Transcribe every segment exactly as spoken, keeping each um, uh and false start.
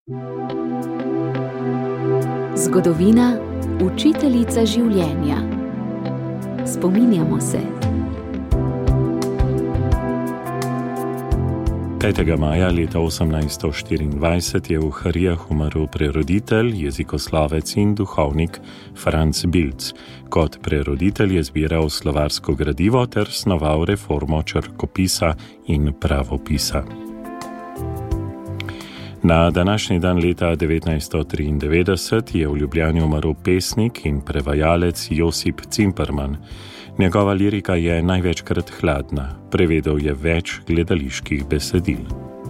Zgodovina, učiteljica življenja. Spominjamo se. petega maja leta osemnajststo štiriindvajset je v Harijah umrl preroditelj, jezikoslovec in duhovnik Franc Bilc. Kot preroditelj je zbiral slovarsko gradivo ter snoval reformo črkopisa in pravopisa. Na današnji dan leta devetnajststo triindevetdeset je v Ljubljani umrl pesnik in prevajalec Josip Cimperman. Njegova lirika je največkrat hladna, prevedel je več gledaliških besedil.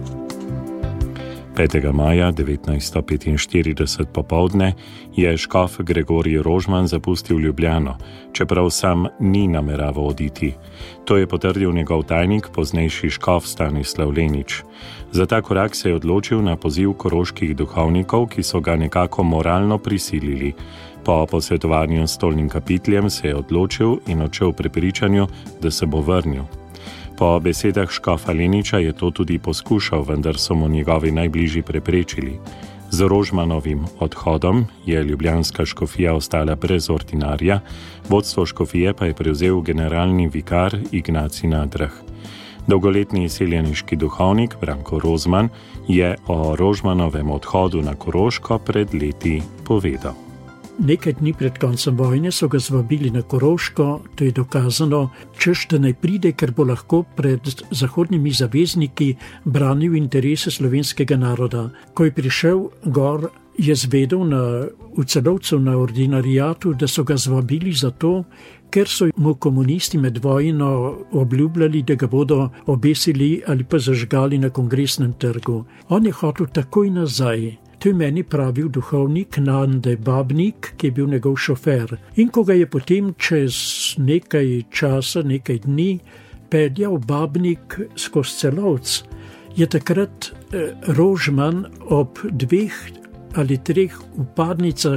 petega maja devetnajststo petinštirideset popoldne je škof Gregorij Rožman zapustil Ljubljano, čeprav sam ni nameraval oditi. To je potrdil njegov tajnik, poznejši škof Stanislav Lenič. Za ta korak se je odločil na poziv koroških duhovnikov, ki so ga nekako moralno prisilili. Po posvetovanju s stolnim kapitljem se je odločil in odšel v prepričanju, da se bo vrnil. Po besedah škofa Leniča je to tudi poskušal, vendar so mu njegovi najbližji preprečili. Z Rožmanovim odhodom je ljubljanska škofija ostala brez ordinarja, vodstvo škofije pa je prevzel generalni vikar Ignacij Nadrah. Dolgoletni seljeniški duhovnik Branko Rozman je o Rožmanovem odhodu na Koroško pred leti povedal. Nekaj dni pred koncem vojne so ga zvabili na Koroško, to je dokazano, češ da naj pride, ker bo lahko pred zahodnimi zavezniki branil interese slovenskega naroda. Ko je prišel gor, je zvedel na, v Celovcu na ordinarijatu, da so ga zvabili zato, ker so mu komunisti med vojno obljubljali, da ga bodo obesili ali pa zažgali na Kongresnem trgu. On je hotel takoj nazaj. To je meni pravil duhovnik Nande Babnik, ki je bil njegov šofer. In ko ga je potem čez nekaj časa, nekaj dni, peljal Babnik skozi Celovc, je takrat eh, Rožman ob dveh ali treh upadnicah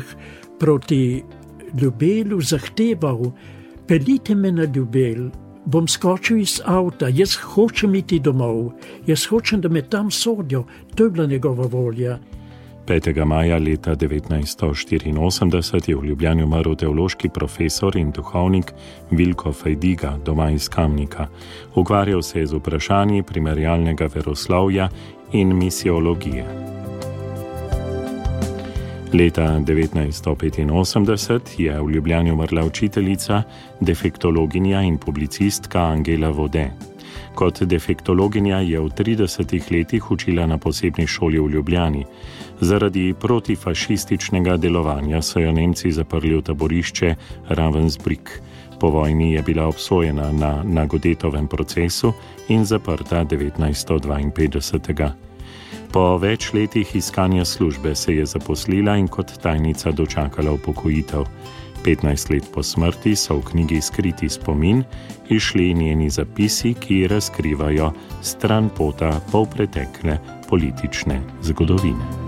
proti Ljubelu zahteval: peljite me na Ljubel, bom skočil iz avta, jaz hočem iti domov, jaz hočem, da me tam sodijo. To je bila njegova volja. petega maja leta devetnajststo štiriinosemdeset je v Ljubljani umrl teološki profesor in duhovnik Vilko Fajdiga, doma iz Kamnika. Ukvarjal se je z vprašanji primerjalnega veroslovja in misiologije. Leta devetnajststo petinosemdeset je v Ljubljani umrla učiteljica, defektologinja in publicistka Angela Vode. Kot defektologinja je v tridesetih letih učila na posebni šoli v Ljubljani. Zaradi protifašističnega delovanja so jo Nemci zaprli v taborišče Ravensbrück. Po vojni je bila obsojena na Nagodetovem procesu in zaprta devetnajststo dvainpetdeset. Po več letih iskanja službe se je zaposlila in kot tajnica dočakala upokojitev. petnajst let po smrti so v knjigi Skriti spomin izšli njeni zapisi, ki razkrivajo stranpota polpretekle politične zgodovine.